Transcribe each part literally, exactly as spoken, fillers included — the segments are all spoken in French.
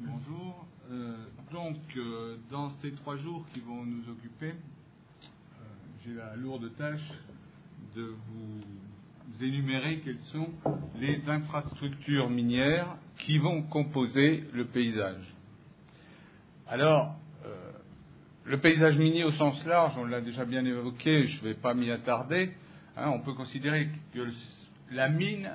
Bonjour. Euh, donc, euh, dans ces trois jours qui vont nous occuper, euh, j'ai la lourde tâche de vous énumérer quelles sont les infrastructures minières qui vont composer le paysage. Alors, euh, le paysage minier au sens large, on l'a déjà bien évoqué, je ne vais pas m'y attarder. Hein, on peut considérer que le, la mine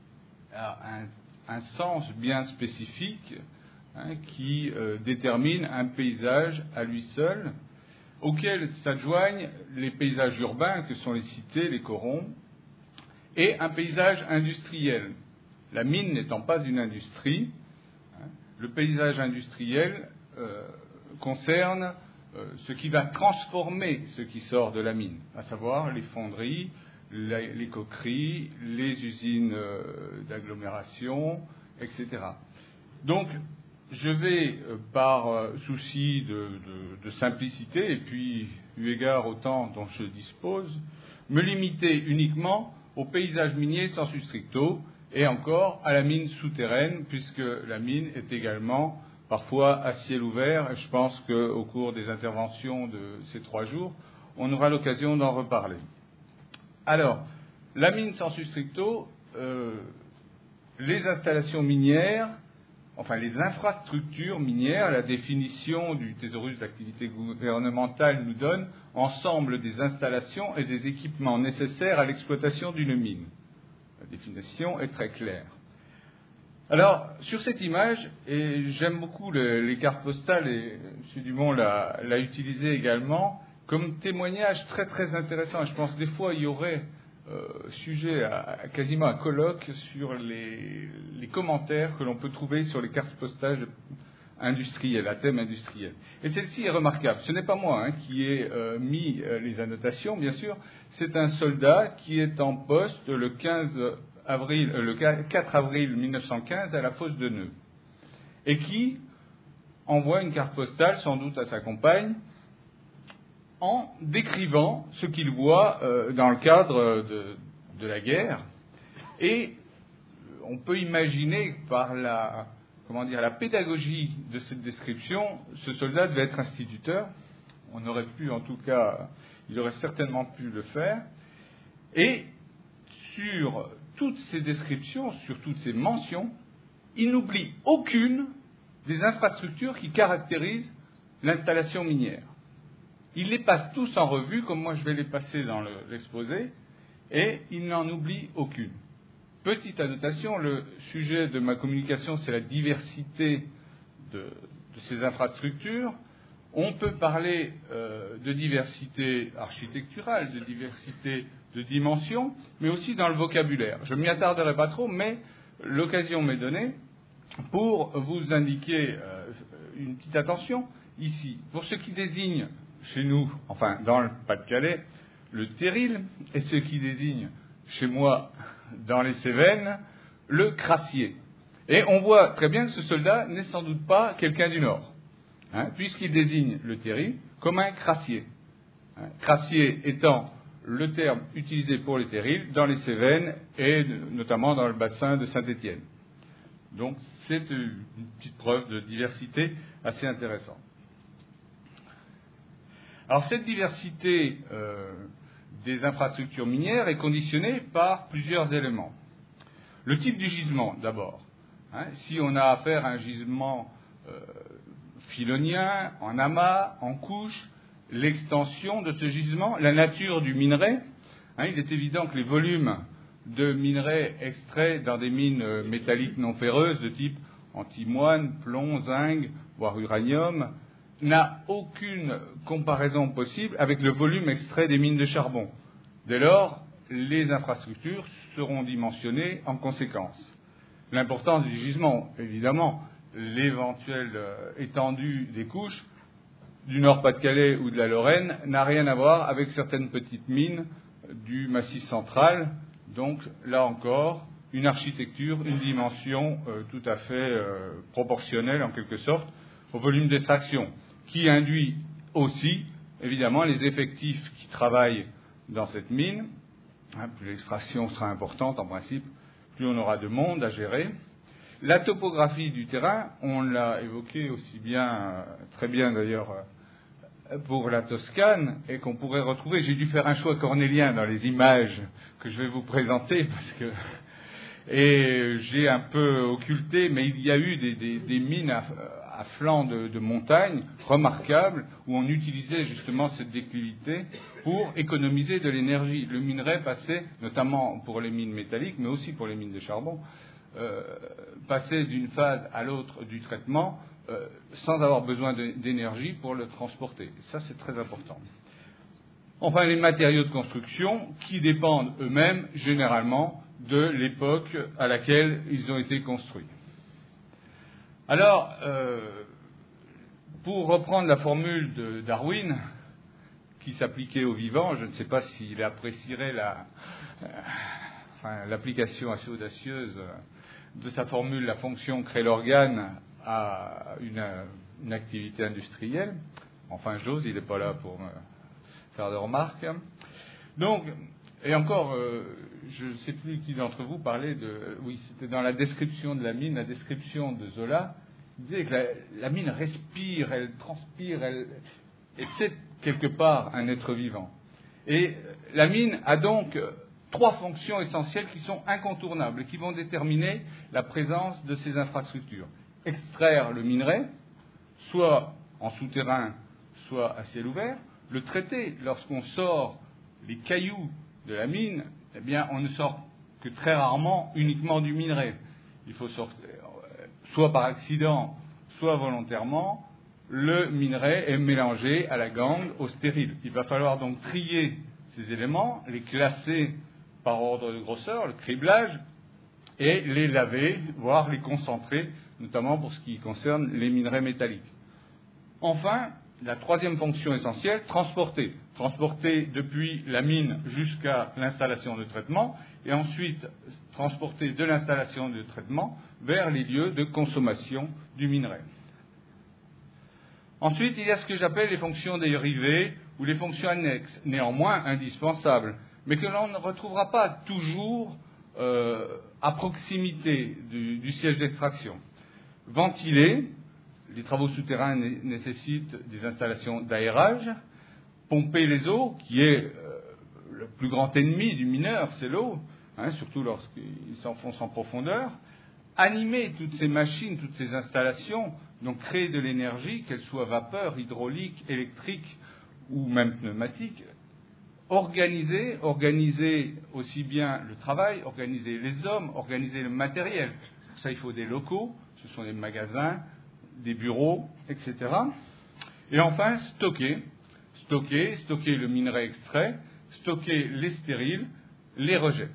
a un, un sens bien spécifique, hein, qui euh, détermine un paysage à lui seul, auquel s'adjoignent les paysages urbains, que sont les cités, les corons, et un paysage industriel. La mine n'étant pas une industrie, hein, le paysage industriel euh, concerne euh, ce qui va transformer ce qui sort de la mine, à savoir les fonderies, les, les coqueries, les usines euh, d'agglomération, et cetera. Donc, je vais, euh, par euh, souci de, de, de simplicité, et puis eu égard au temps dont je dispose, me limiter uniquement au paysage minier sensu stricto, et encore à la mine souterraine, puisque la mine est également parfois à ciel ouvert, et je pense qu'au cours des interventions de ces trois jours, on aura l'occasion d'en reparler. Alors, la mine sensu stricto, euh, les installations minières, enfin les infrastructures minières, la définition du thésaurus d'activité gouvernementale nous donne ensemble des installations et des équipements nécessaires à l'exploitation d'une mine. La définition est très claire. Alors, sur cette image, et j'aime beaucoup le, les cartes postales, et M. Dumont l'a, l'a utilisé également, comme témoignage très très intéressant. Et je pense que des fois, il y aurait euh, sujet à, à quasiment un colloque sur les, les commentaires que l'on peut trouver sur les cartes postales industrielles, à thème industriel. Et celle-ci est remarquable. Ce n'est pas moi hein, qui ai euh, mis euh, les annotations, bien sûr. C'est un soldat qui est en poste le quinze avril, euh, le quatre avril mille neuf cent quinze à la fosse de Neu, et qui envoie une carte postale, sans doute à sa compagne, en décrivant ce qu'il voit euh, dans le cadre de, de la guerre. Et on peut imaginer que par la, comment dire, la pédagogie de cette description, ce soldat devait être instituteur. On aurait pu, en tout cas, il aurait certainement pu le faire. Et sur toutes ces descriptions, sur toutes ces mentions, il n'oublie aucune des infrastructures qui caractérisent l'installation minière. Il les passe tous en revue, comme moi je vais les passer dans le, l'exposé, et il n'en oublie aucune. Petite annotation, le sujet de ma communication, c'est la diversité de, de ces infrastructures. On peut parler euh, de diversité architecturale, de diversité de dimensions, mais aussi dans le vocabulaire. Je ne m'y attarderai pas trop, mais l'occasion m'est donnée pour vous indiquer euh, une petite attention ici. Pour ce qui désigne chez nous, enfin dans le Pas-de-Calais, le terril, et ce qui désigne chez moi, dans les Cévennes, le crassier. Et on voit très bien que ce soldat n'est sans doute pas quelqu'un du Nord, hein, puisqu'il désigne le terril comme un crassier. Hein, crassier étant le terme utilisé pour les terrils dans les Cévennes et notamment dans le bassin de Saint-Étienne. Donc c'est une petite preuve de diversité assez intéressante. Alors cette diversité euh, des infrastructures minières est conditionnée par plusieurs éléments. Le type du gisement, d'abord. Hein, si on a affaire à un gisement euh, filonien, en amas, en couche, l'extension de ce gisement, la nature du minerai. Hein, il est évident que les volumes de minerais extraits dans des mines métalliques non ferreuses de type antimoine, plomb, zinc, voire uranium, n'a aucune comparaison possible avec le volume extrait des mines de charbon. Dès lors, les infrastructures seront dimensionnées en conséquence. L'importance du gisement, évidemment, l'éventuelle euh, étendue des couches du Nord-Pas-de-Calais ou de la Lorraine n'a rien à voir avec certaines petites mines du Massif central. Donc, là encore, une architecture, une dimension euh, tout à fait euh, proportionnelle, en quelque sorte, au volume d'extraction, qui induit aussi, évidemment, les effectifs qui travaillent dans cette mine. Hein, plus l'extraction sera importante, en principe, plus on aura de monde à gérer. La topographie du terrain, on l'a évoqué aussi bien, très bien d'ailleurs, pour la Toscane, et qu'on pourrait retrouver. J'ai dû faire un choix cornélien dans les images que je vais vous présenter, parce que et j'ai un peu occulté, mais il y a eu des, des, des mines à, à flanc de, de montagne remarquables où on utilisait justement cette déclivité pour économiser de l'énergie. Le minerai passait, notamment pour les mines métalliques, mais aussi pour les mines de charbon, euh, passait d'une phase à l'autre du traitement euh, sans avoir besoin de, d'énergie pour le transporter. Ça, c'est très important. Enfin, les matériaux de construction qui dépendent eux-mêmes généralement de l'époque à laquelle ils ont été construits. Alors, euh, pour reprendre la formule de Darwin, qui s'appliquait aux vivants, je ne sais pas s'il apprécierait la, euh, enfin, l'application assez audacieuse de sa formule, la fonction crée l'organe à une, une activité industrielle. Enfin, j'ose, il n'est pas là pour me faire de remarques. Donc, et encore, euh, je ne sais plus qui d'entre vous parlait de... Oui, c'était dans la description de la mine, la description de Zola, il disait que la, la mine respire, elle transpire, elle, et c'est quelque part un être vivant. Et la mine a donc trois fonctions essentielles qui sont incontournables et qui vont déterminer la présence de ces infrastructures. Extraire le minerai, soit en souterrain, soit à ciel ouvert. Le traiter, lorsqu'on sort les cailloux de la mine, eh bien, on ne sort que très rarement uniquement du minerai. Il faut sortir, soit par accident, soit volontairement, le minerai est mélangé à la gangue, au stérile. Il va falloir donc trier ces éléments, les classer par ordre de grosseur, le criblage, et les laver, voire les concentrer, notamment pour ce qui concerne les minerais métalliques. Enfin, la troisième fonction essentielle, transporter. Transporter depuis la mine jusqu'à l'installation de traitement, et ensuite transporter de l'installation de traitement vers les lieux de consommation du minerai. Ensuite, il y a ce que j'appelle les fonctions dérivées ou les fonctions annexes, néanmoins indispensables, mais que l'on ne retrouvera pas toujours euh, à proximité du, du siège d'extraction. Ventiler, les travaux souterrains né- nécessitent des installations d'aérage. Pomper les eaux, qui est euh, le plus grand ennemi du mineur, c'est l'eau, hein, surtout lorsqu'il s'enfonce en profondeur. Animer toutes ces machines, toutes ces installations, donc créer de l'énergie, qu'elle soit vapeur, hydraulique, électrique ou même pneumatique. Organiser, organiser aussi bien le travail, organiser les hommes, organiser le matériel. Pour ça, il faut des locaux, ce sont des magasins, des bureaux, et cetera. Et enfin, stocker, stocker, stocker le minerai extrait, stocker les stériles, les rejets.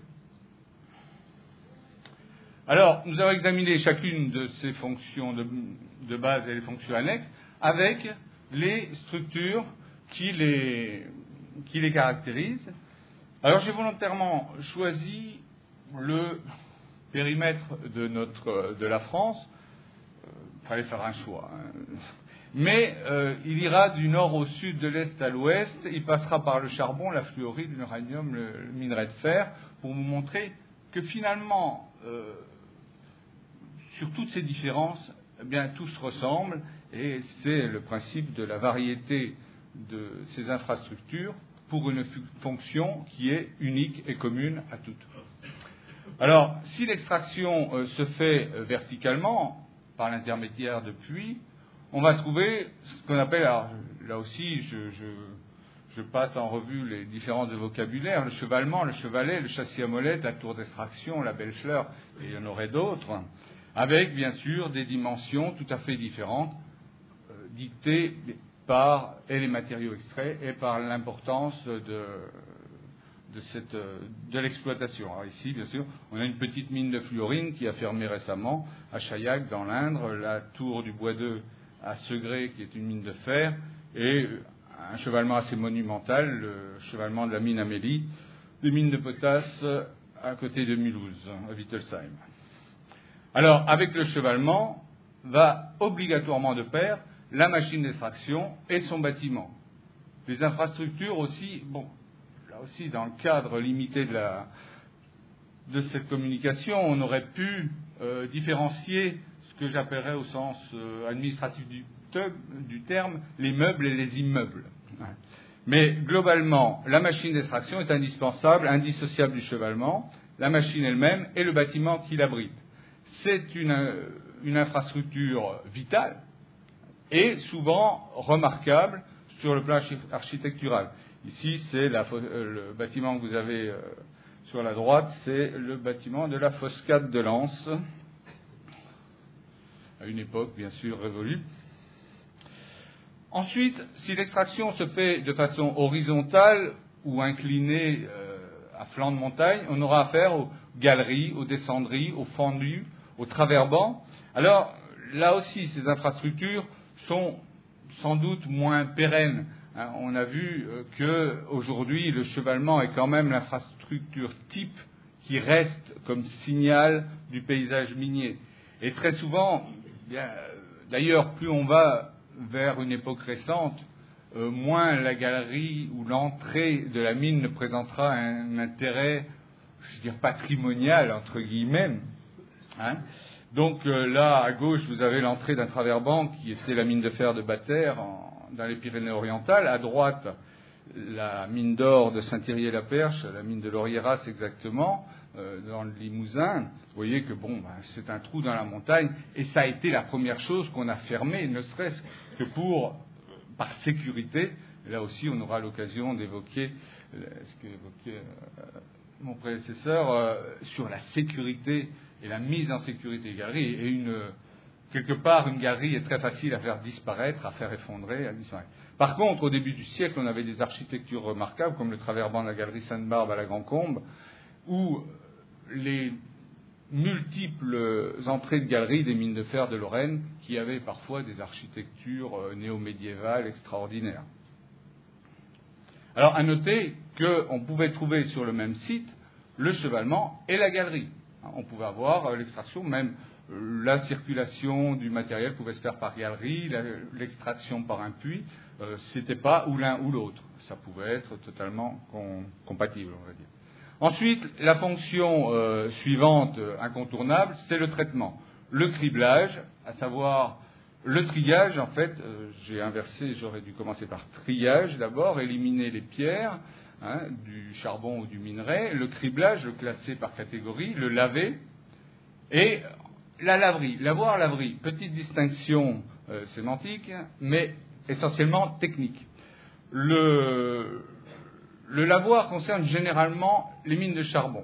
Alors, nous avons examiné chacune de ces fonctions de, de base et les fonctions annexes avec les structures qui les, qui les caractérisent. Alors, j'ai volontairement choisi le périmètre de, notre, de la France. Il fallait faire un choix. Hein. Mais euh, il ira du nord au sud, de l'est à l'ouest. Il passera par le charbon, la fluorite, l'uranium, le, le minerai de fer, pour vous montrer que finalement, euh, sur toutes ces différences, eh bien, tout se ressemble, et c'est le principe de la variété de ces infrastructures pour une fonction qui est unique et commune à toutes. Alors, si l'extraction euh, se fait euh, verticalement, par l'intermédiaire de puits, on va trouver ce qu'on appelle, alors, là aussi, je, je, je passe en revue les différences de vocabulaire, le chevalement, le chevalet, le châssis à molette, la tour d'extraction, la belle-fleur, et il y en aurait d'autres, avec bien sûr des dimensions tout à fait différentes, euh, dictées par et les matériaux extraits et par l'importance de, de, cette, de l'exploitation. Alors ici, bien sûr, on a une petite mine de fluorine qui a fermé récemment à Chaillac, dans l'Indre, la tour du Bois d'Eux à Segré, qui est une mine de fer, et un chevalement assez monumental, le chevalement de la mine Amélie, des mines de potasse à côté de Mulhouse, à Wittelsheim. Alors, avec le chevalement, va obligatoirement de pair la machine d'extraction et son bâtiment. Les infrastructures aussi, bon, là aussi, dans le cadre limité de la, de cette communication, on aurait pu euh, différencier ce que j'appellerais au sens euh, administratif du, te- du terme, les meubles et les immeubles. Mais globalement, la machine d'extraction est indispensable, indissociable du chevalement, la machine elle-même et le bâtiment qui l'abrite. C'est une, une infrastructure vitale et souvent remarquable sur le plan architectural. Ici, c'est la, le bâtiment que vous avez euh, sur la droite, c'est le bâtiment de la Foscade de Lens, à une époque bien sûr révolue. Ensuite, si l'extraction se fait de façon horizontale ou inclinée euh, à flanc de montagne, on aura affaire aux galeries, aux descendries, aux fendus, aux travers-bancs. Alors, là aussi, ces infrastructures sont sans doute moins pérennes. Hein, on a vu euh, qu'aujourd'hui, le chevalement est quand même l'infrastructure type qui reste comme signal du paysage minier. Et très souvent, bien, d'ailleurs, plus on va vers une époque récente, euh, moins la galerie ou l'entrée de la mine ne présentera un intérêt, je veux dire, patrimonial, entre guillemets. Hein. Donc euh, là, à gauche, vous avez l'entrée d'un travers-banc qui était la mine de fer de Batter en, dans les Pyrénées-Orientales. À droite, la mine d'or de Saint-Thierry-la-Perche, la mine de l'Orieras exactement, euh, dans le Limousin. Vous voyez que bon, ben, c'est un trou dans la montagne et ça a été la première chose qu'on a fermée, ne serait-ce que pour, par sécurité. Là aussi, on aura l'occasion d'évoquer ce qu'évoquait euh, mon prédécesseur euh, sur la sécurité et la mise en sécurité des galeries. Et une, quelque part, une galerie est très facile à faire disparaître, à faire effondrer, à disparaître. Par contre, au début du siècle, on avait des architectures remarquables, comme le travers-banc de la galerie Sainte-Barbe à la Grand-Combe, où les multiples entrées de galeries des mines de fer de Lorraine, qui avaient parfois des architectures néo-médiévales extraordinaires. Alors, à noter qu'on pouvait trouver sur le même site le chevalement et la galerie. On pouvait avoir l'extraction, même la circulation du matériel pouvait se faire par galerie, l'extraction par un puits, euh, c'était pas ou l'un ou l'autre. Ça pouvait être totalement com- compatible, on va dire. Ensuite, la fonction euh, suivante, euh, incontournable, c'est le traitement. Le criblage, à savoir le triage, en fait, euh, j'ai inversé, j'aurais dû commencer par triage d'abord, éliminer les pierres, hein, du charbon ou du minerai, le criblage, le classer par catégorie, le laver, et la laverie, lavoir-laverie, petite distinction euh, sémantique, mais essentiellement technique. Le, le lavoir concerne généralement les mines de charbon.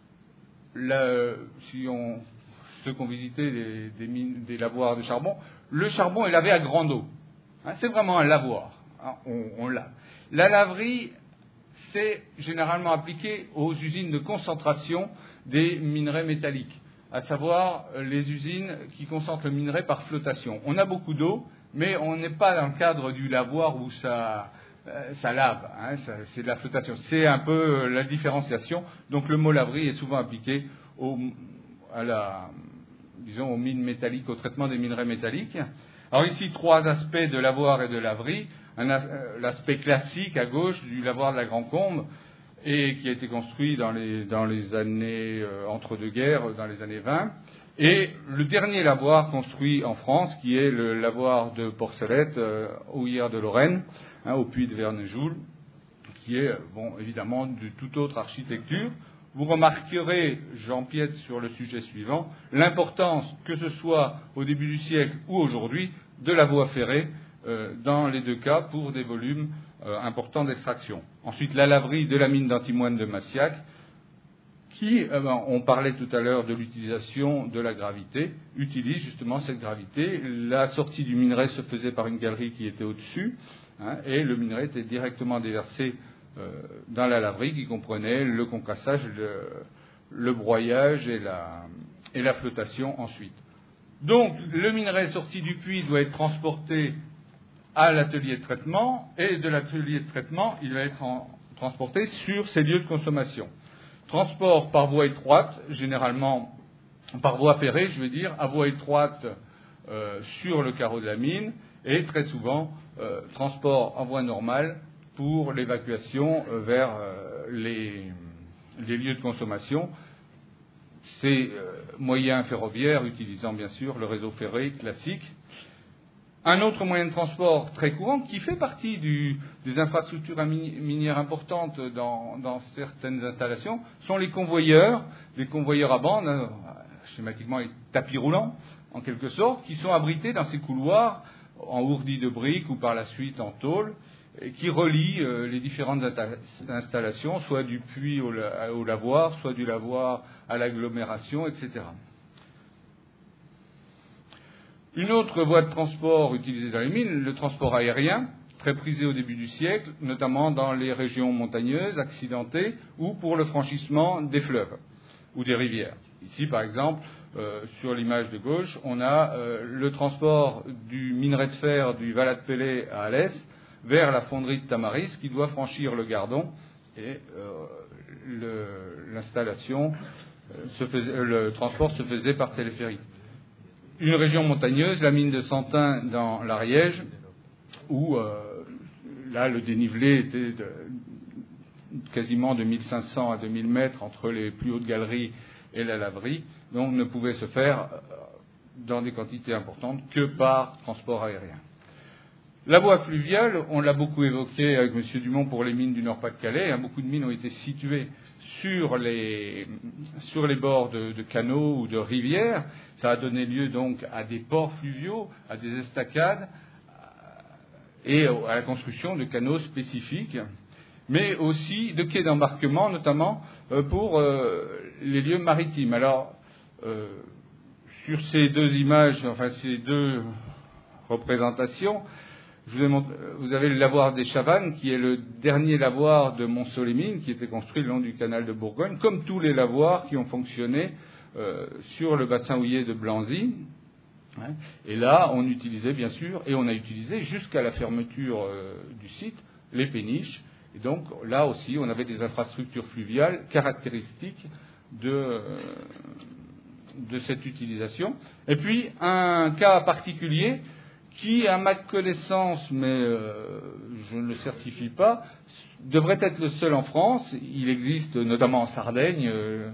La, si on, ceux qui ont visité des, des, mines, des lavoirs de charbon, le charbon est lavé à grande eau. Hein, c'est vraiment un lavoir. Hein, on, on lave. La laverie, c'est généralement appliqué aux usines de concentration des minerais métalliques, à savoir les usines qui concentrent le minerai par flottation. On a beaucoup d'eau, mais on n'est pas dans le cadre du lavoir où ça, euh, ça lave, hein, ça, c'est de la flottation. C'est un peu la différenciation. Donc le mot laverie est souvent appliqué au, à la, disons, aux mines métalliques, au traitement des minerais métalliques. Alors ici, trois aspects de lavoir et de laverie. Un, euh, l'aspect classique à gauche du lavoir de la Grand-Combe, et qui a été construit dans les, dans les années euh, entre-deux-guerres, dans les années vingt, et le dernier lavoir construit en France, qui est le lavoir de Porcelette, euh, au Houillères de Lorraine, hein, au puits de Vernejoul, qui est, bon, évidemment, de toute autre architecture. Vous remarquerez, j'empiète sur le sujet suivant, l'importance, que ce soit au début du siècle ou aujourd'hui, de la voie ferrée, euh, dans les deux cas, pour des volumes euh, importants d'extraction. Ensuite, la laverie de la mine d'antimoine de Massiac, qui, euh, ben, on parlait tout à l'heure de l'utilisation de la gravité, utilise justement cette gravité. La sortie du minerai se faisait par une galerie qui était au-dessus, hein, et le minerai était directement déversé euh, dans la laverie, qui comprenait le concassage, le, le broyage et la, et la flottation ensuite. Donc, le minerai sorti du puits doit être transporté à l'atelier de traitement, et de l'atelier de traitement, il va être en, transporté sur ses lieux de consommation. Transport par voie étroite, généralement par voie ferrée, je veux dire, à voie étroite euh, sur le carreau de la mine, et très souvent euh, transport en voie normale pour l'évacuation euh, vers euh, les, les lieux de consommation. ces euh, moyens ferroviaires utilisant bien sûr le réseau ferré classique. Un autre moyen de transport très courant qui fait partie du, des infrastructures minières importantes dans, dans certaines installations sont les convoyeurs, les convoyeurs à bande, euh, schématiquement les tapis roulants en quelque sorte, qui sont abrités dans ces couloirs en ourdis de briques ou par la suite en tôle, et qui relient euh, les différentes installations, soit du puits au, au lavoir, soit du lavoir à l'agglomération, et cetera. Une autre voie de transport utilisée dans les mines, le transport aérien, très prisé au début du siècle, notamment dans les régions montagneuses, accidentées, ou pour le franchissement des fleuves ou des rivières. Ici, par exemple, euh, sur l'image de gauche, on a euh, le transport du minerai de fer du Vallat-Pelé à Alès vers la fonderie de Tamaris, qui doit franchir le Gardon, et euh, l'installation, euh, se faisait, le transport se faisait par téléphérique. Une région montagneuse, la mine de Santin dans l'Ariège, où euh, là le dénivelé était de, quasiment de mille cinq cents à deux mille mètres entre les plus hautes galeries et la laverie, donc ne pouvait se faire dans des quantités importantes que par transport aérien. La voie fluviale, on l'a beaucoup évoqué avec M. Dumont pour les mines du Nord-Pas-de-Calais, hein, beaucoup de mines ont été situées sur les, sur les bords de, de canaux ou de rivières. Ça a donné lieu donc à des ports fluviaux, à des estacades et à la construction de canaux spécifiques, mais aussi de quais d'embarquement, notamment pour les lieux maritimes. Alors, euh, sur ces deux images, enfin ces deux représentations, je vous ai montré, vous avez le lavoir des Chavannes, qui est le dernier lavoir de Montceau-les-Mines, qui était construit le long du canal de Bourgogne, comme tous les lavoirs qui ont fonctionné euh, sur le bassin houiller de Blanzy. Et là, on utilisait bien sûr, et on a utilisé jusqu'à la fermeture euh, du site, les péniches. Et donc là aussi, on avait des infrastructures fluviales caractéristiques de, euh, de cette utilisation. Et puis, un cas particulier qui, à ma connaissance, mais euh, je ne le certifie pas, devrait être le seul en France. Il existe notamment en Sardaigne. Euh,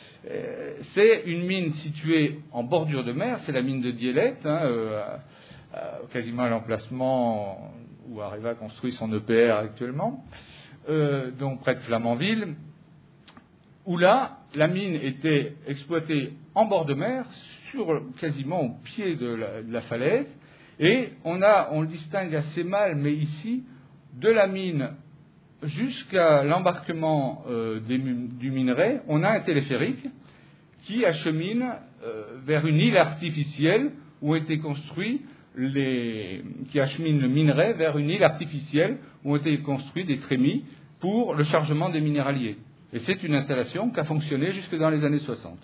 c'est une mine située en bordure de mer, c'est la mine de Dielette, hein, euh, à, à, quasiment à l'emplacement où Areva construit son E P R actuellement, euh, donc près de Flamanville, où là, la mine était exploitée en bord de mer, sur, quasiment au pied de la, de la falaise, et on, a, on le distingue assez mal, mais ici, de la mine jusqu'à l'embarquement euh, des, du minerai, on a un téléphérique qui achemine euh, vers une île artificielle où ont été construits les, qui achemine le minerai vers une île artificielle où ont été construits des trémies pour le chargement des minéraliers. Et c'est une installation qui a fonctionné jusque dans les années soixante.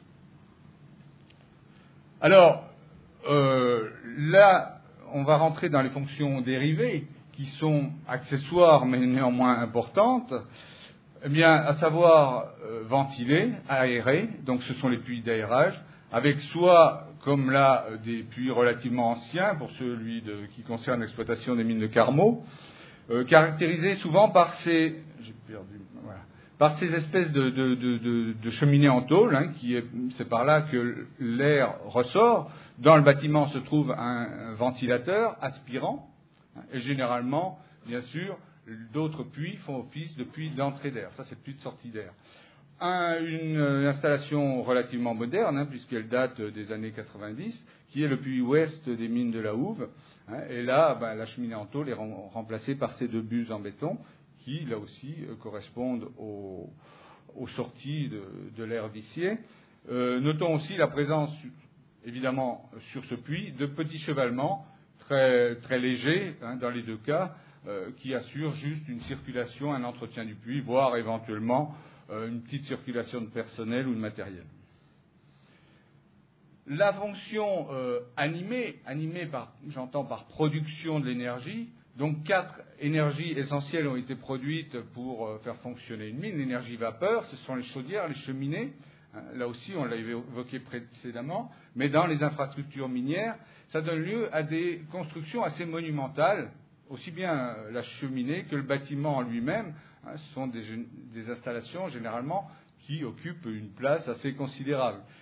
Alors, euh, là, on va rentrer dans les fonctions dérivées qui sont accessoires mais néanmoins importantes, eh bien, à savoir euh, ventiler, aérer, donc ce sont les puits d'aérage, avec soit, comme là, des puits relativement anciens, pour celui de, qui concerne l'exploitation des mines de Carmaux, euh, caractérisés souvent par ces, j'ai perdu, voilà, par ces espèces de, de, de, de, de cheminées en tôle, hein, qui est, c'est par là que l'air ressort. Dans le bâtiment se trouve un, un ventilateur aspirant, hein, et généralement, bien sûr, d'autres puits font office de puits d'entrée d'air. Ça, c'est le puits de sortie d'air. Un, une, une installation relativement moderne, hein, puisqu'elle date des années quatre-vingt-dix, qui est le puits ouest des mines de la Houve. Hein, et là, ben, la cheminée en tôle est rem- remplacée par ces deux buses en béton, qui, là aussi, euh, correspondent aux, aux sorties de, de l'air vicié. Euh, notons aussi la présence, évidemment, sur ce puits, de petits chevalements très, très légers, hein, dans les deux cas, euh, qui assurent juste une circulation, un entretien du puits, voire éventuellement euh, une petite circulation de personnel ou de matériel. La fonction euh, animée, animée par, j'entends par production de l'énergie, donc quatre énergies essentielles ont été produites pour euh, faire fonctionner une mine. L'énergie vapeur, ce sont les chaudières, les cheminées. Hein, là aussi, on l'a évoqué précédemment. Mais dans les infrastructures minières, ça donne lieu à des constructions assez monumentales, aussi bien euh, la cheminée que le bâtiment en lui-même. Hein, ce sont des, des installations généralement qui occupent une place assez considérable.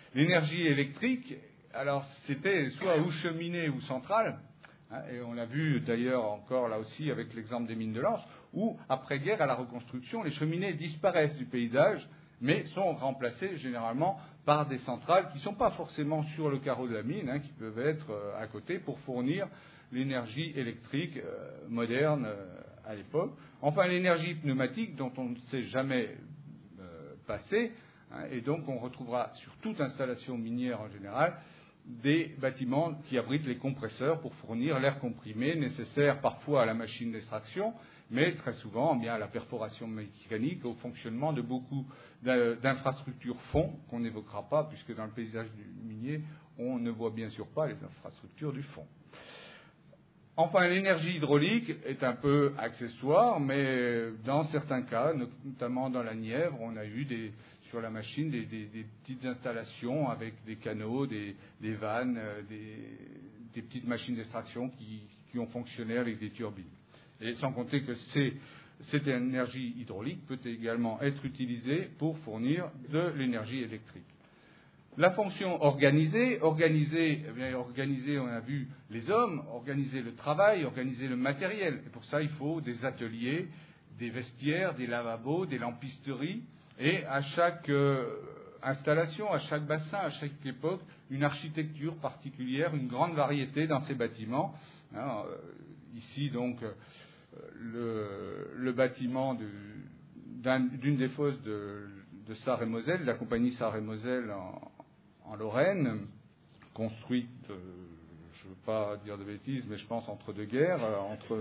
L'énergie électrique, alors c'était soit ou cheminée ou centrale, hein, et on l'a vu d'ailleurs encore là aussi avec l'exemple des mines de Lens, où après-guerre, à la reconstruction, les cheminées disparaissent du paysage, mais sont remplacées généralement par des centrales qui ne sont pas forcément sur le carreau de la mine, hein, qui peuvent être euh, à côté pour fournir l'énergie électrique euh, moderne euh, à l'époque. Enfin, l'énergie pneumatique dont on ne s'est jamais euh, passé, hein, et donc on retrouvera sur toute installation minière en général des bâtiments qui abritent les compresseurs pour fournir l'air comprimé nécessaire parfois à la machine d'extraction, mais très souvent eh bien, à la perforation mécanique, au fonctionnement de beaucoup d'infrastructures fonds qu'on n'évoquera pas, puisque dans le paysage du minier, on ne voit bien sûr pas les infrastructures du fond. Enfin, l'énergie hydraulique est un peu accessoire, mais dans certains cas, notamment dans la Nièvre, on a eu des, sur la machine des, des, des petites installations avec des canaux, des, des vannes, des, des petites machines d'extraction qui, qui ont fonctionné avec des turbines. Et sans compter que ces, cette énergie hydraulique peut également être utilisée pour fournir de l'énergie électrique. La fonction organisée, organiser, eh bien, organiser, on a vu les hommes, organiser le travail, organiser le matériel. Et pour ça, il faut des ateliers, des vestiaires, des lavabos, des lampisteries. Et à chaque euh, installation, à chaque bassin, à chaque époque, une architecture particulière, une grande variété dans ces bâtiments. Hein, euh, ici, donc, euh, le, le bâtiment de, d'un, d'une des fosses de, de Sarre-et-Moselle, la compagnie Sarre-et-Moselle en en Lorraine, construite, euh, je ne veux pas dire de bêtises, mais je pense entre deux guerres, euh, entre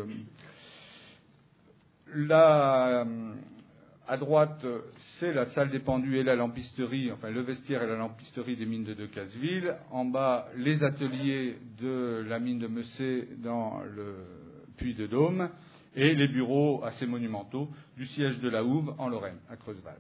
la, à droite, c'est la salle des pendus et la lampisterie, enfin le vestiaire et la lampisterie des mines de Decazeville. En bas, les ateliers de la mine de Messé dans le puits de Dôme et les bureaux assez monumentaux du siège de la Houve en Lorraine, à Creusval.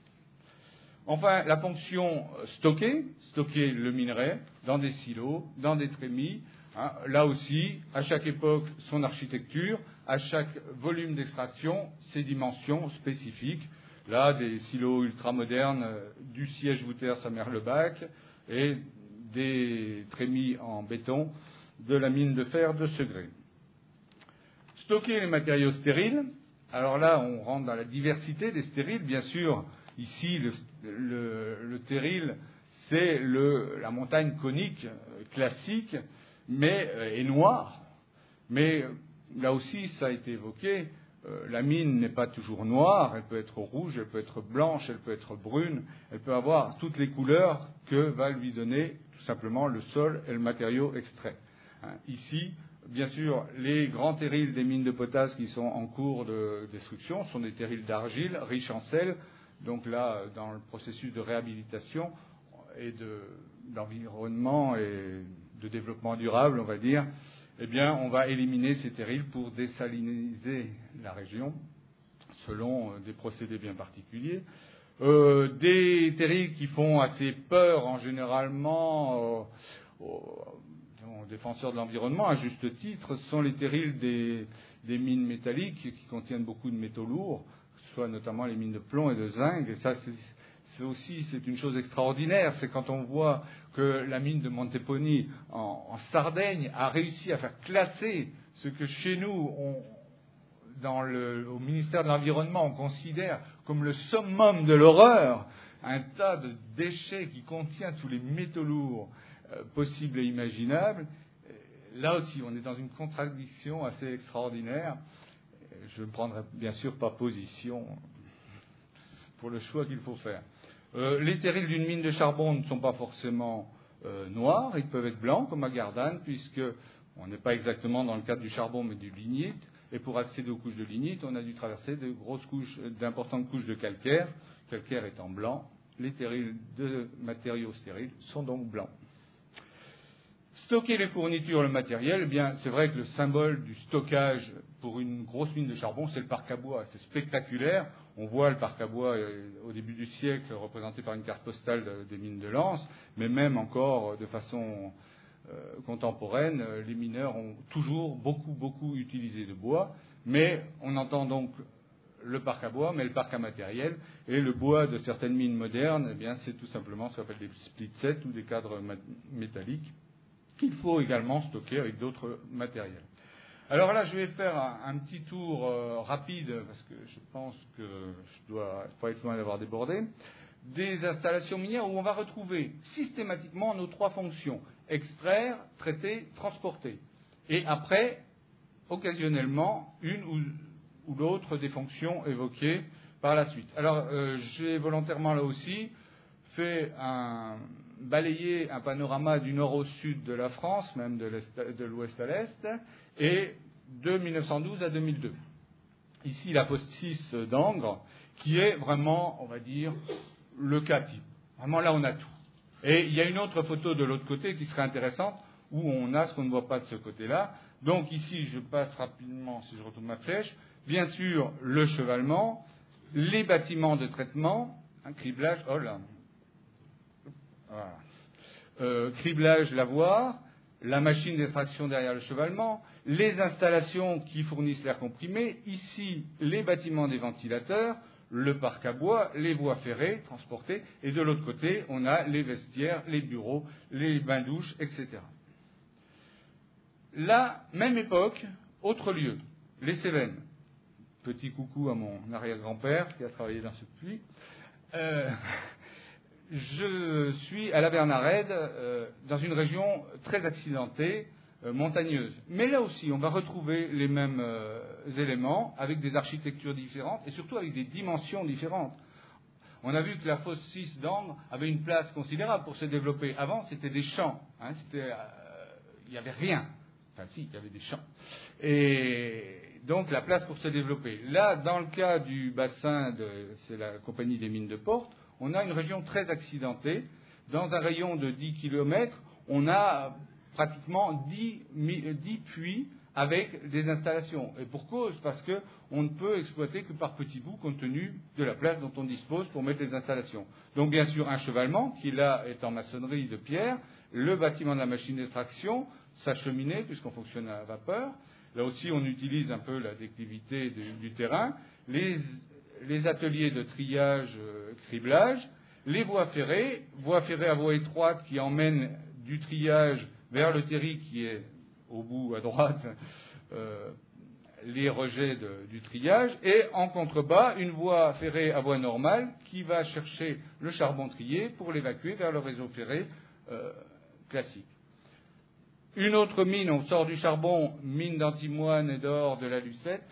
Enfin, la fonction stocker, stocker le minerai dans des silos, dans des trémies. Hein, là aussi, à chaque époque, son architecture, à chaque volume d'extraction, ses dimensions spécifiques. Là, des silos ultramodernes euh, du siège Wouter Samer-Lebac et des trémies en béton de la mine de fer de Segré. Stocker les matériaux stériles. Alors là, on rentre dans la diversité des stériles, bien sûr. Ici, le, le, le terril, c'est le, la montagne conique euh, classique, mais euh, est noire. Mais euh, là aussi, ça a été évoqué, euh, la mine n'est pas toujours noire, elle peut être rouge, elle peut être blanche, elle peut être brune, elle peut avoir toutes les couleurs que va lui donner tout simplement le sol et le matériau extrait. Hein, ici, bien sûr, les grands terrils des mines de potasse qui sont en cours de destruction sont des terrils d'argile riches en sel. Donc là, dans le processus de réhabilitation et de, d'environnement et de développement durable, on va dire, eh bien, on va éliminer ces terrils pour désaliniser la région, selon des procédés bien particuliers. Euh, des terrils qui font assez peur, en généralement, euh, aux, aux défenseurs de l'environnement, à juste titre, sont les terrils des, des mines métalliques qui contiennent beaucoup de métaux lourds, soit notamment les mines de plomb et de zinc. Et ça, c'est, c'est aussi c'est une chose extraordinaire. C'est quand on voit que la mine de Monteponi en, en Sardaigne a réussi à faire classer ce que chez nous, on, dans le, au ministère de l'Environnement, on considère comme le summum de l'horreur, un tas de déchets qui contient tous les métaux lourds euh, possibles et imaginables. Là aussi, on est dans une contradiction assez extraordinaire. Je ne prendrai bien sûr pas position pour le choix qu'il faut faire. Euh, les terrils d'une mine de charbon ne sont pas forcément euh, noirs, ils peuvent être blancs comme à Gardanne, puisque on n'est pas exactement dans le cadre du charbon mais du lignite, et pour accéder aux couches de lignite, on a dû traverser de grosses couches, d'importantes couches de calcaire, calcaire étant blanc. Les terrils de matériaux stériles sont donc blancs. Stocker les fournitures, le matériel, eh bien, c'est vrai que le symbole du stockage pour une grosse mine de charbon, c'est le parc à bois. C'est spectaculaire. On voit le parc à bois euh, au début du siècle représenté par une carte postale de, des mines de Lens, mais même encore de façon euh, contemporaine, euh, les mineurs ont toujours beaucoup, beaucoup utilisé de bois. Mais on entend donc le parc à bois, mais le parc à matériel. Et le bois de certaines mines modernes, eh bien, c'est tout simplement ce qu'on appelle des split sets ou des cadres métalliques qu'il faut également stocker avec d'autres matériels. Alors là, je vais faire un, un petit tour euh, rapide, parce que je pense que je dois pas être loin d'avoir débordé, des installations minières où on va retrouver systématiquement nos trois fonctions: extraire, traiter, transporter. Et après, occasionnellement, une ou, ou l'autre des fonctions évoquées par la suite. Alors, euh, j'ai volontairement là aussi fait un, balayer un panorama du nord au sud de la France, même de, de l'ouest à l'est, et de mille neuf cent douze à deux mille deux. Ici, la fosse six d'Angres, qui est vraiment, on va dire, le cas type. Vraiment, là, on a tout. Et il y a une autre photo de l'autre côté qui serait intéressante, où on a ce qu'on ne voit pas de ce côté-là. Donc ici, je passe rapidement, si je retourne ma flèche, bien sûr, le chevalement, les bâtiments de traitement, un criblage, oh là, voilà. Euh, criblage, lavoir, la machine d'extraction derrière le chevalement, les installations qui fournissent l'air comprimé, ici les bâtiments des ventilateurs, le parc à bois, les voies ferrées transportées, et de l'autre côté, on a les vestiaires, les bureaux, les bains-douches, et cetera. La même époque, autre lieu, les Cévennes. Petit coucou à mon arrière-grand-père qui a travaillé dans ce puits. Euh, je suis à la Bernarède, euh, dans une région très accidentée, euh, montagneuse. Mais là aussi, on va retrouver les mêmes euh, éléments, avec des architectures différentes, et surtout avec des dimensions différentes. On a vu que la fosse six d'Angres avait une place considérable pour se développer. Avant, c'était des champs. Hein, c'était, euh, il n'y avait rien. Enfin, si, il y avait des champs. Et donc, la place pour se développer. Là, dans le cas du bassin, de, c'est la compagnie des mines de Portes, on a une région très accidentée. Dans un rayon de dix kilomètres, on a pratiquement dix, dix puits avec des installations. Et pour cause, parce qu'on ne peut exploiter que par petits bouts, compte tenu de la place dont on dispose pour mettre les installations. Donc, bien sûr, un chevalement, qui là est en maçonnerie de pierre, le bâtiment de la machine d'extraction, sa cheminée, puisqu'on fonctionne à vapeur. Là aussi, on utilise un peu la déclivité du, du terrain. Les, les ateliers de triage, euh, criblage, les voies ferrées, voies ferrées à voie étroite qui emmènent du triage vers le terri qui est au bout à droite, euh, les rejets de, du triage, et en contrebas, une voie ferrée à voie normale qui va chercher le charbon trié pour l'évacuer vers le réseau ferré euh, classique. Une autre mine, on sort du charbon, mine d'antimoine et d'or de la Lucette,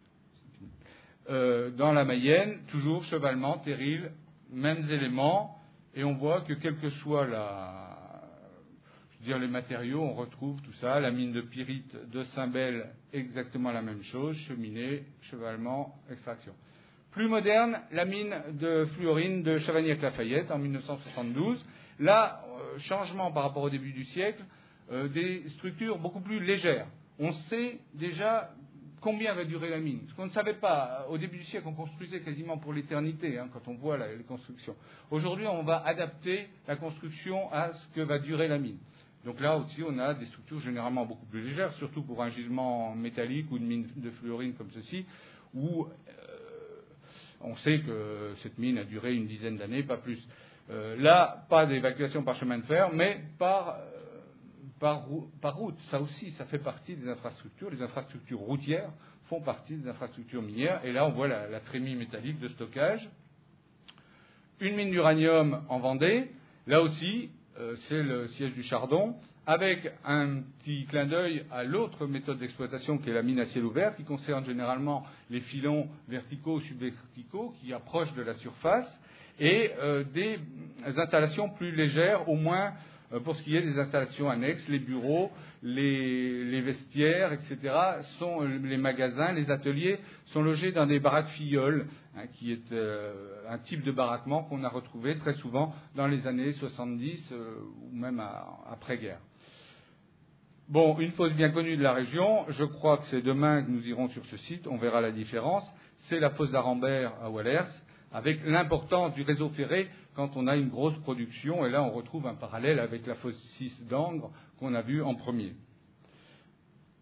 euh, dans la Mayenne, toujours chevalement, terril, mêmes éléments, et on voit que quel que soit la, je veux dire, les matériaux, on retrouve tout ça. La mine de pyrite de Saint-Bel, exactement la même chose, cheminée, chevalement, extraction. Plus moderne, la mine de fluorine de Chavagnac-Lafayette en mille neuf cent soixante-douze. Là, euh, changement par rapport au début du siècle, euh, des structures beaucoup plus légères. On sait déjà combien va durer la mine. Ce qu'on ne savait pas, au début du siècle, on construisait quasiment pour l'éternité, hein, quand on voit la, les constructions. Aujourd'hui, on va adapter la construction à ce que va durer la mine. Donc là aussi, on a des structures généralement beaucoup plus légères, surtout pour un gisement métallique ou une mine de fluorine comme ceci, où euh, on sait que cette mine a duré une dizaine d'années, pas plus. Euh, là, pas d'évacuation par chemin de fer, mais par, euh, par, par route. Ça aussi, ça fait partie des infrastructures. Les infrastructures routières font partie des infrastructures minières. Et là, on voit la, la trémie métallique de stockage. Une mine d'uranium en Vendée. Là aussi, euh, c'est le siège du Chardon, avec un petit clin d'œil à l'autre méthode d'exploitation qui est la mine à ciel ouvert, qui concerne généralement les filons verticaux ou subverticaux qui approchent de la surface, et euh, des installations plus légères, au moins euh, pour ce qui est des installations annexes, les bureaux, les, les vestiaires, et cetera, sont, les magasins, les ateliers sont logés dans des baraques filleuls, hein, qui est euh, un type de baraquement qu'on a retrouvé très souvent dans les années soixante-dix euh, ou même à, après-guerre. Bon, une fosse bien connue de la région, je crois que c'est demain que nous irons sur ce site, on verra la différence, c'est la fosse d'Arambert à Wallers, avec l'importance du réseau ferré quand on a une grosse production, et là on retrouve un parallèle avec la fosse six d'Angres qu'on a vu en premier.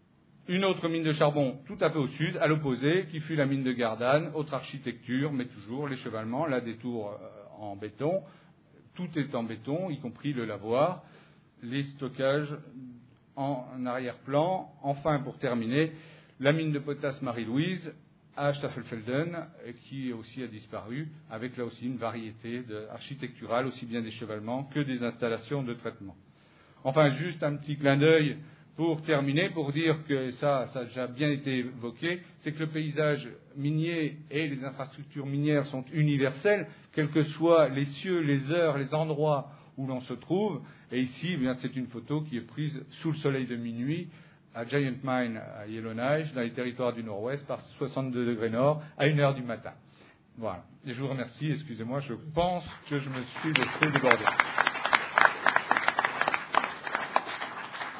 Une autre mine de charbon tout à fait au sud, à l'opposé, qui fut la mine de Gardanne, autre architecture, mais toujours les chevalements, là des tours euh, en béton. Tout est en béton, y compris le lavoir, les stockages en, en arrière-plan. Enfin, pour terminer, la mine de potasse Marie-Louise à Staffelfelden, qui aussi a disparu, avec là aussi une variété de, architecturale, aussi bien des chevalements que des installations de traitement. Enfin, juste un petit clin d'œil pour terminer, pour dire que ça, ça a déjà bien été évoqué, c'est que le paysage minier et les infrastructures minières sont universelles, quels que soient les cieux, les heures, les endroits où l'on se trouve. Et ici, eh bien, c'est une photo qui est prise sous le soleil de minuit, à Giant Mine, à Yellowknife, dans les territoires du Nord-Ouest, par soixante-deux degrés nord, à une heure du matin. Voilà. Et je vous remercie, excusez-moi, je pense que je me suis laissé déborder.